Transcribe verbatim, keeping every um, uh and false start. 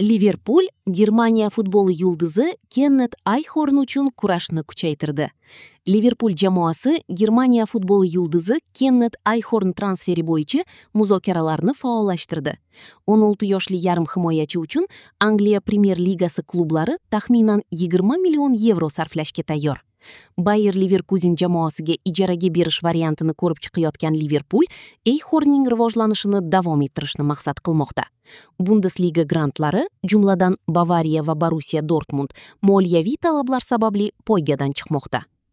Liverpool Germaniya futbol yulduzi Kenneth Eichhorn uchun kurashni kuchaytirdi. Liverpool jamoasi Germaniya futbol yulduzi Kenneth Eichhorn transferi bo'yicha muzokaralarni faollashtirdi. o'n olti yoshli yarim himoyachi uchun Angliya Premyer Ligasi klublari taxminan yigirma million yevro sarflashga tayyor. Bayer Leverkusen jamoasiga ijaraga berish variantini ko'rib chiqayotgan Liverpool Eichhornning rivojlanishini davom ettirishni maqsad qilmoqda. Bundesliga grantlari, jumladan Bavariya va Borussia Dortmund moliyaviy talablar sababli poygadan chiqmoqda.